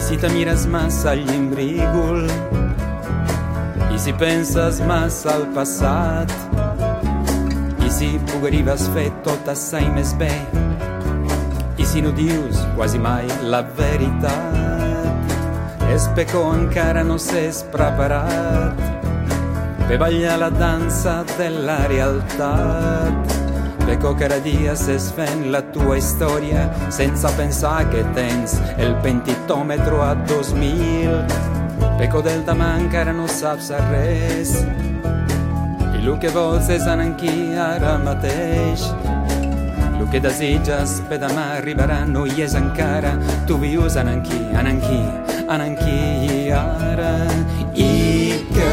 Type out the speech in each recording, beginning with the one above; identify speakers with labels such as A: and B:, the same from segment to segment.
A: si te mires massa al llímbrigol i si penses massa al passat i si podries fer tot això i més bé i si no dius quasi mai la veritat és perquè encara no s'és preparat per ballar la dansa de la realitat perquè cada dia s'és fent la tua història sense pensar que tens el pentitòmetre a 2000 perquè del demà encara no saps res i el que vols és anar aquí ara mateix el que desitges per demà arribarà no hi és encara tu vius anar aquí i ara i que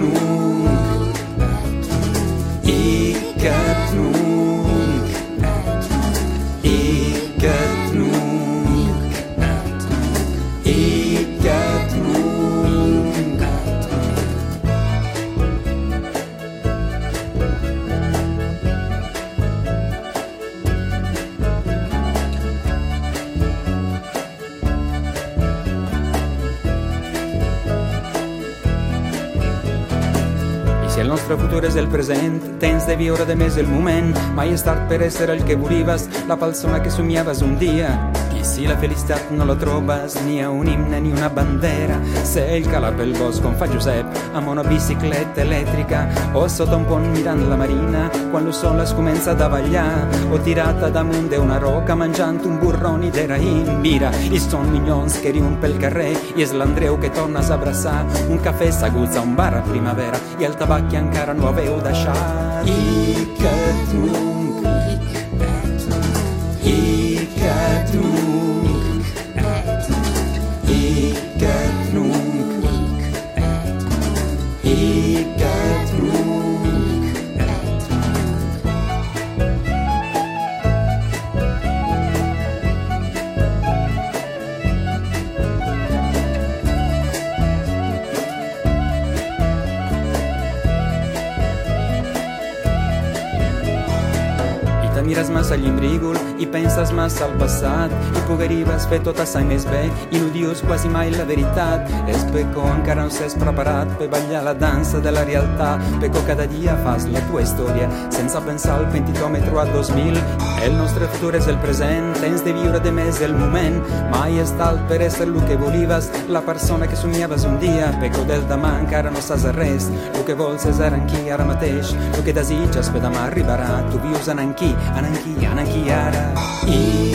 A: si el nostre futur és el present, tens de viure de més el moment. Mai és tard per ésser el que volies, la persona que somiaves un dia. I si la felicitat no la trobes, ni a un himne ni una bandera, sé el calar pel bosc com fa Josep, amb una bicicleta elèctrica, o sota un pont mirant la marina, quan el sol es comença a davallar, o tirata damunt d'una roca menjant un burroni de raïm. Mira, i són minyons que riuen pel carrer, i és l'Andreu que tornes a abraçar, un cafè seguts a un bar a primavera, i el tabac que encara no haveu deixat. I que mires massa al llímbrigol i penses massa al passat i podries fer tot això i més bé i no dius quasi mai la veritat és perquè encara no s'és preparat per ballar la dansa de la realitat perquè cada dia fas la tua història sense pensar el pentitòmetre a 2000 el nostre futur és el present tens de viure de més el moment mai és tard per ésser el que volies la persona que somiaves un dia perquè del demà encara no saps res el que vols és ara aquí ara mateix el que desitges per demà arribarà tu vius en aquí ara.